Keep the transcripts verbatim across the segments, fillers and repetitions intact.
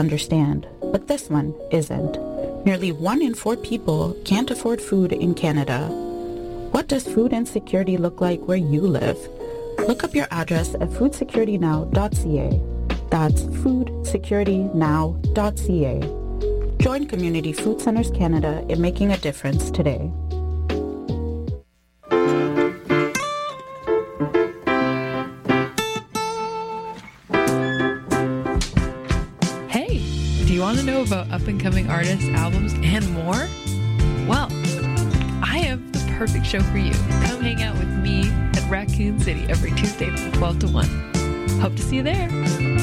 understand, but this one isn't. Nearly one in four people can't afford food in Canada. What does food insecurity look like where you live? Look up your address at food security now dot c a. That's food security now dot c a. Join Community Food Centers Canada in making a difference today. Want to know about up-and-coming artists, albums, and more? Well, I have the perfect show for you. Come hang out with me at Raccoon City every Tuesday from twelve to one. Hope to see you there.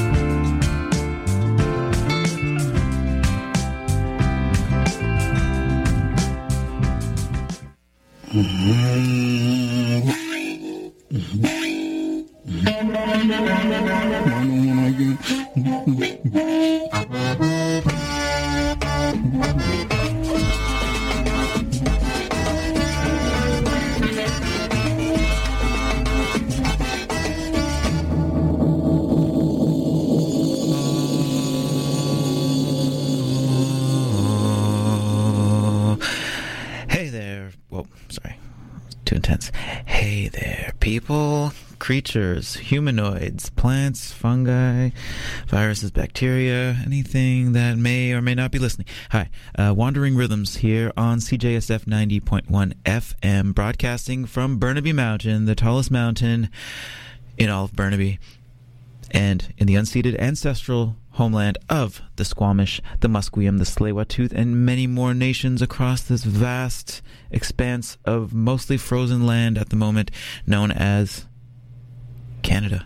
People, creatures, humanoids, plants, fungi, viruses, bacteria, anything that may or may not be listening. Hi, uh, Wandering Rhythms here on C J S F ninety point one F M, broadcasting from Burnaby Mountain, the tallest mountain in all of Burnaby, and in the unceded ancestral homeland of the Squamish, the Musqueam, the Tsleil-Waututh, and many more nations across this vast expanse of mostly frozen land at the moment known as Canada.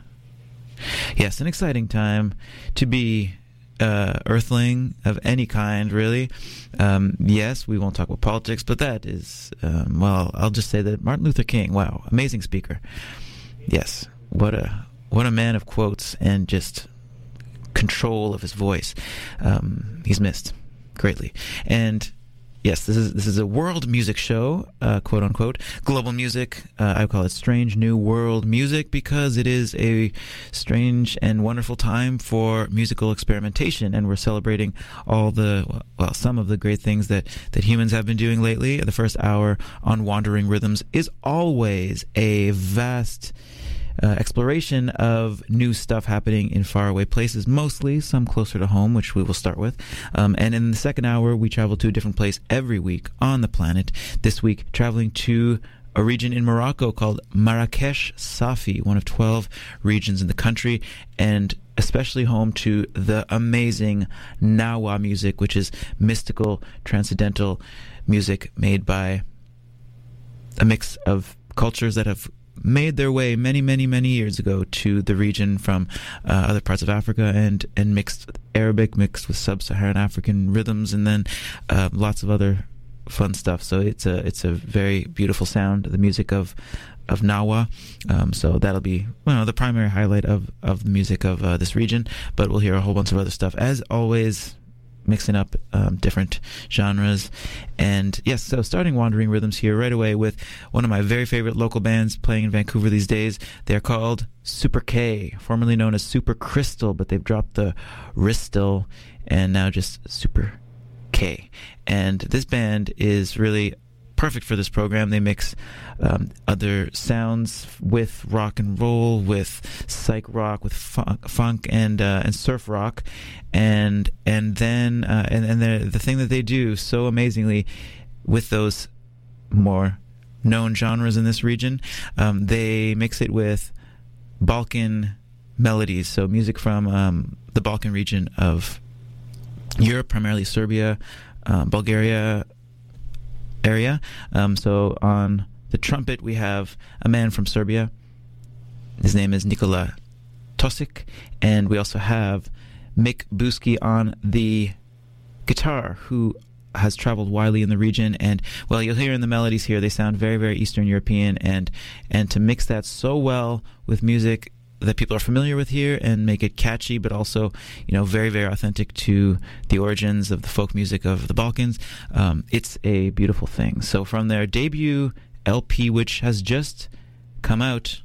Yes, an exciting time to be uh, earthling of any kind, really. Um, yes, we won't talk about politics, but that is, um, well, I'll just say that Martin Luther King, wow, amazing speaker. Yes, what a what a man of quotes and just control of his voice. Um, he's missed greatly. And yes, this is this is a world music show, uh, quote unquote, global music. Uh, I call it strange new world music because it is a strange and wonderful time for musical experimentation, and we're celebrating all the well, some of the great things that that humans have been doing lately. The first hour on Wandering Rhythms is always a vast Uh, exploration of new stuff happening in faraway places, mostly some closer to home, which we will start with. Um, and in the second hour, we travel to a different place every week on the planet. This week, traveling to a region in Morocco called Marrakesh Safi, one of twelve regions in the country, and especially home to the amazing Gnawa music, which is mystical, transcendental music made by a mix of cultures that have made their way many, many, many years ago to the region from uh, other parts of Africa, and, and mixed Arabic, mixed with sub-Saharan African rhythms, and then uh, lots of other fun stuff. So it's a it's a very beautiful sound, the music of of Gnawa. Um, so that'll be well the primary highlight of, of the music of uh, this region, but we'll hear a whole bunch of other stuff. As always, mixing up um, different genres. And yes, so starting Wandering Rhythms here right away with one of my very favorite local bands playing in Vancouver these days. They're called Super K, formerly known as Super Crystal, but they've dropped the Ristal and now just Super K. And this band is really perfect for this program. They mix um, other sounds with rock and roll, with psych rock, with funk, funk and uh, and surf rock, and and then uh, and and the the thing that they do so amazingly with those more known genres in this region, um, they mix it with Balkan melodies, so music from um, the Balkan region of Europe, primarily Serbia, uh, Bulgaria area. Um, so on the trumpet we have a man from Serbia. His name is Nikola Tosic, and we also have Mick Buski on the guitar, who has traveled widely in the region. And well, you'll hear in the melodies here, they sound very, very Eastern European, and and to mix that so well with music that people are familiar with here and make it catchy, but also, you know, very, very authentic to the origins of the folk music of the Balkans. Um, it's a beautiful thing. So from their debut L P, which has just come out,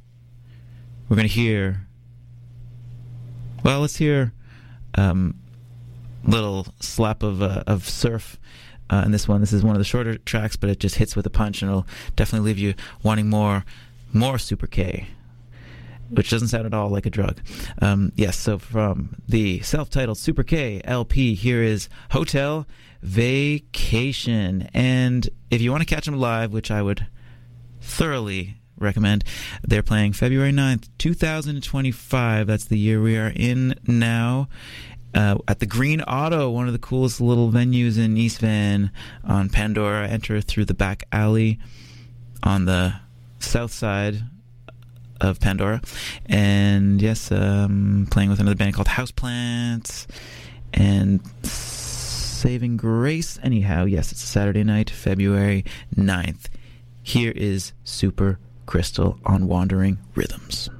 we're going to hear, well, let's hear um, little slap of uh, of surf uh, in this one. This is one of the shorter tracks, but it just hits with a punch, and it'll definitely leave you wanting more, more Super K, which doesn't sound at all like a drug. Um, yes, so from the self-titled Super K L P, here is Hotel Vacation. And if you want to catch them live, which I would thoroughly recommend, they're playing February ninth, twenty twenty-five. That's the year we are in now. Uh, at the Green Auto, one of the coolest little venues in East Van on Pandora. Enter through the back alley on the south side of Pandora. And yes, um, playing with another band called Houseplants and Saving Grace. Anyhow, yes, it's a Saturday night, February ninth. Here is Super Crystal on Wandering Rhythms.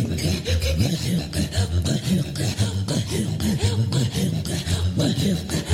What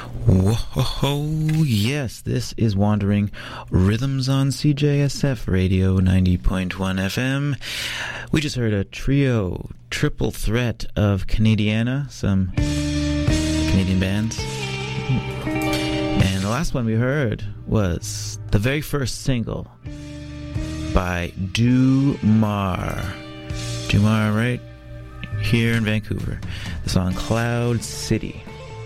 Whoa, yes, this is Wandering Rhythms on C J S F Radio ninety point one F M. We just heard a trio, triple threat of Canadiana, some Canadian bands. And the last one we heard was the very first single by Dumar. Dumar, right here in Vancouver. The song Cloud City.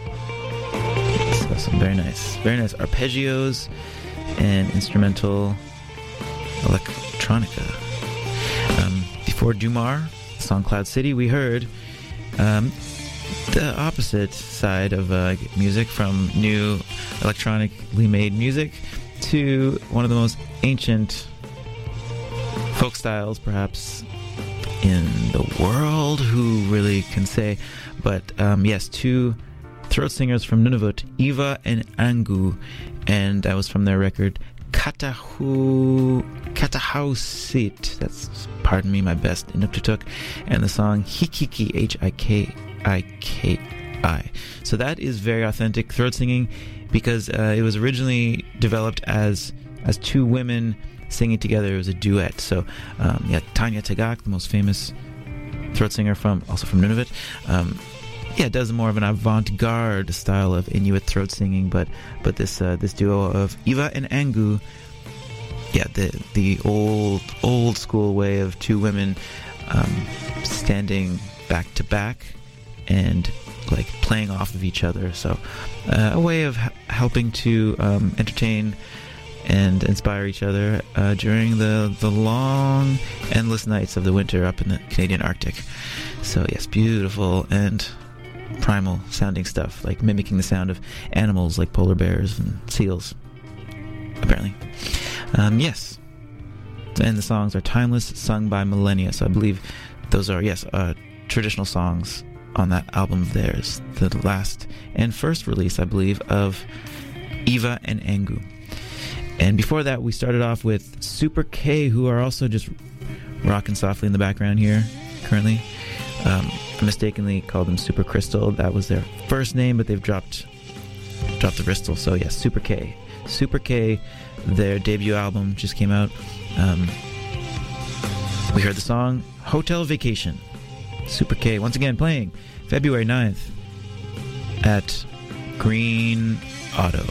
So, very nice. Very nice arpeggios and instrumental electronica. Um, before Dumar, the song Cloud City, we heard um, the opposite side of uh, music, from new electronically made music to one of the most ancient folk styles, perhaps, in the world. Who really can say? But um, yes, two throat singers from Nunavut, Eva and Angu, and that was from their record Katahu Katahausit. That's, pardon me, my best Inuktitut, and the song Hikiki, H I K I K I. So that is very authentic throat singing, because uh, it was originally developed as as two women singing together. It was a duet. So um, yeah, Tanya Tagaq, the most famous throat singer from also from Nunavut. Um, Yeah, it does more of an avant-garde style of Inuit throat singing, but but this uh, this duo of Eva and Angu, yeah, the the old old school way of two women um, standing back to back and like playing off of each other. So uh, a way of h- helping to um, entertain and inspire each other uh, during the the long, endless nights of the winter up in the Canadian Arctic. So yes, beautiful and primal sounding stuff, like mimicking the sound of animals like polar bears and seals, apparently. Um, yes. And the songs are timeless, sung by millennia. So I believe those are, yes, uh, traditional songs on that album of theirs. The last and first release, I believe, of Eva and Angu. And before that, we started off with Super K, who are also just rocking softly in the background here, currently. Um, I mistakenly called them Super Crystal. That was their first name, but they've dropped dropped the Crystal. So yes, Super K. Super K, their debut album just came out. Um, we heard the song Hotel Vacation. Super K, once again playing February ninth at Green Auto.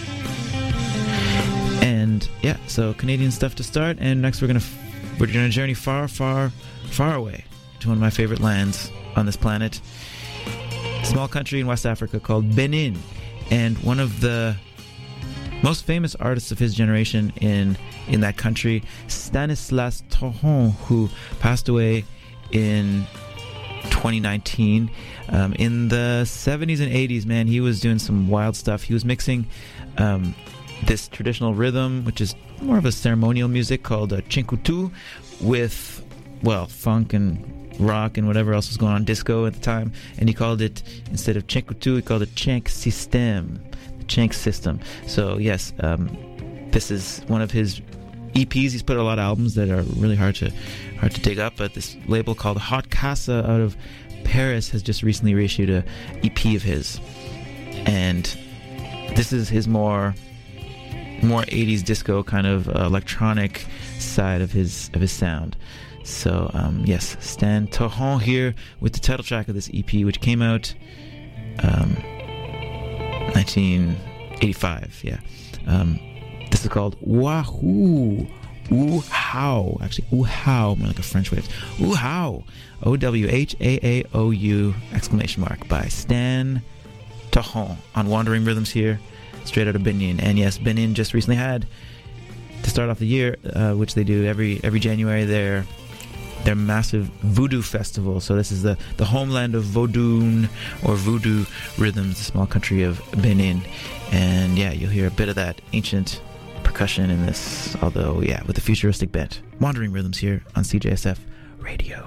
And yeah, so Canadian stuff to start, and next we're gonna we're gonna journey far, far, far away to one of my favorite lands on this planet. A small country in West Africa called Benin, and one of the most famous artists of his generation in in that country, Stanislas Tohon, who passed away in twenty nineteen. Um, in the seventies and eighties, man, he was doing some wild stuff. He was mixing um, this traditional rhythm, which is more of a ceremonial music, called uh, Chinkutu, with, well, funk and rock and whatever else was going on, disco at the time, and he called it, instead of Chinkutu, he called it Chank System, the Chank System. So yes, um, this is one of his E Ps. He's put a lot of albums that are really hard to hard to dig up, but this label called Hot Casa out of Paris has just recently reissued a E P of his, and this is his more more eighties disco kind of uh, electronic side of his of his sound. So um, yes, Stan Tohon here with the title track of this E P, which came out um, nineteen eighty-five. Yeah, um, this is called Wahoo. Ooh how, actually ooh how, more like a French way. Ooh how, O W H A A O U exclamation mark, by Stan Tohon on Wandering Rhythms here, straight out of Benin. And yes, Benin just recently had, to start off the year, uh, which they do every every January, their their massive voodoo festival. So this is the the homeland of Vodun or voodoo rhythms, the small country of Benin. And yeah, you'll hear a bit of that ancient percussion in this, although yeah, with a futuristic bent. Wandering Rhythms here on C J S F Radio.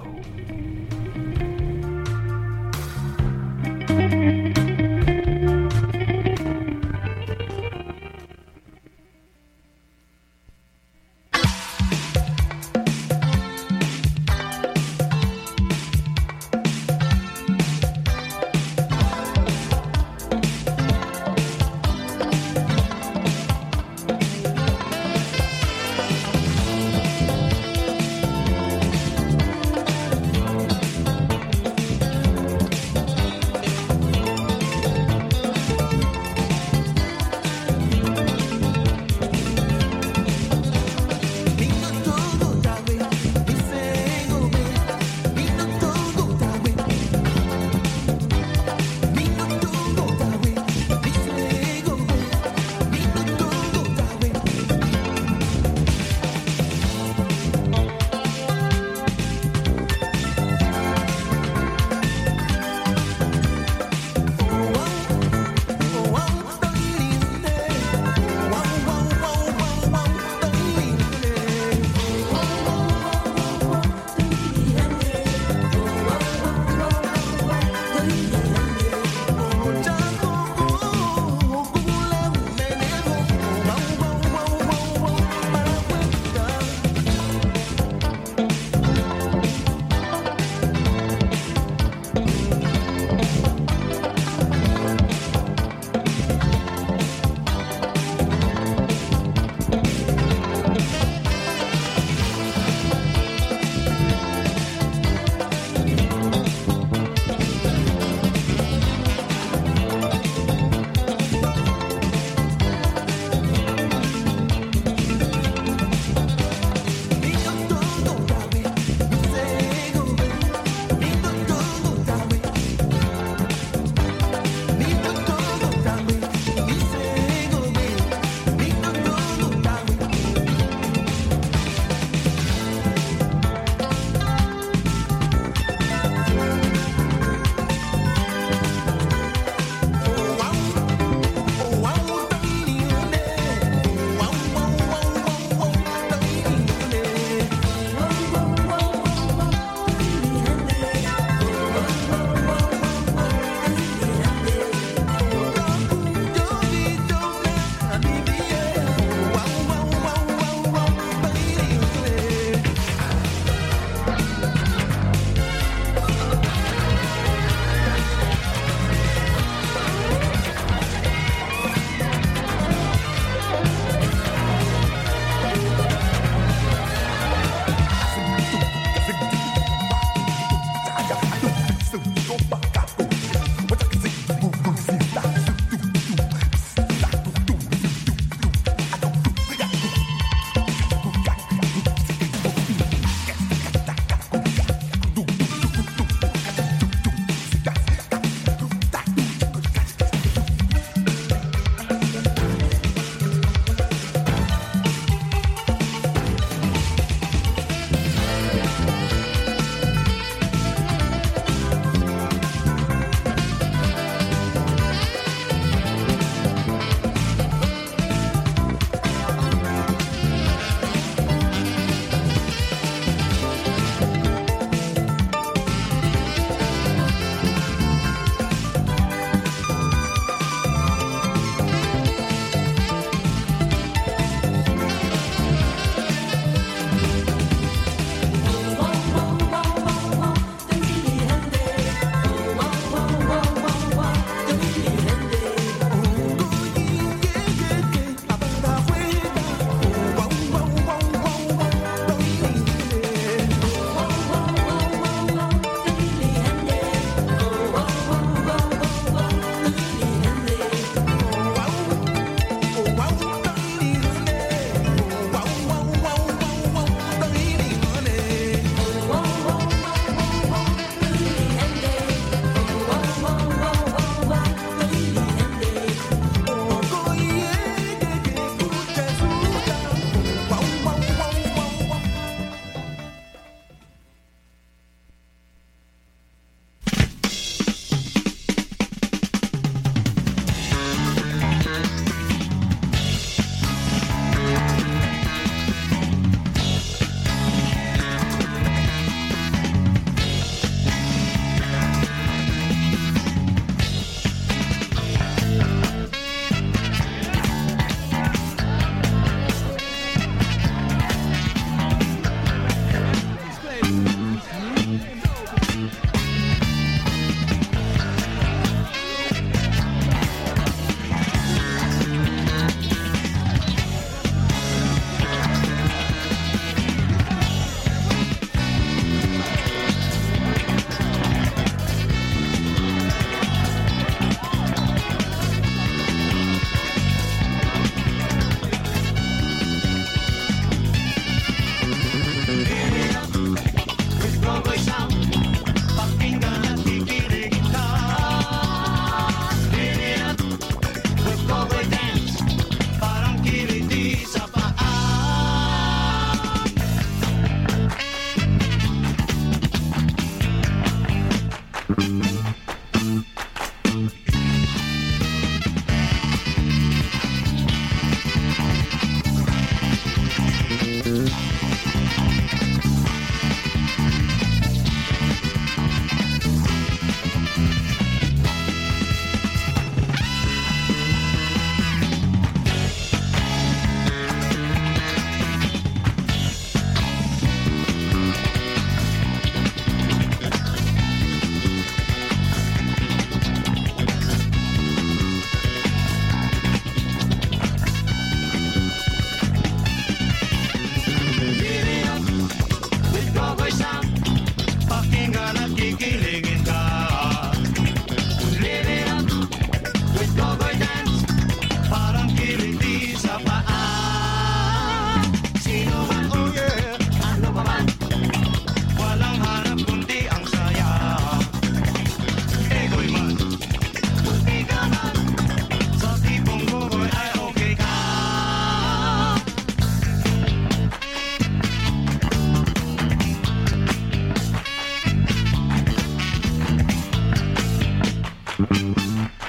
Bye.